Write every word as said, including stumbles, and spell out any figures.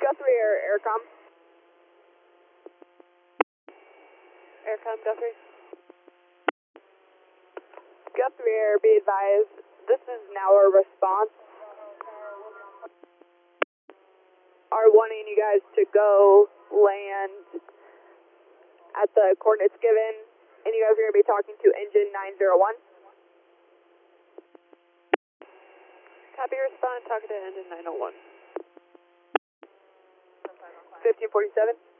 Guthrie Air, Aircom. Aircom, Guthrie. Guthrie Air, be advised, this is now our response. Are wanting you guys to go land at the coordinates given, and you guys are going to be talking to engine nine zero one. Copy, respond, talking to engine nine oh one. fifteen forty-seven.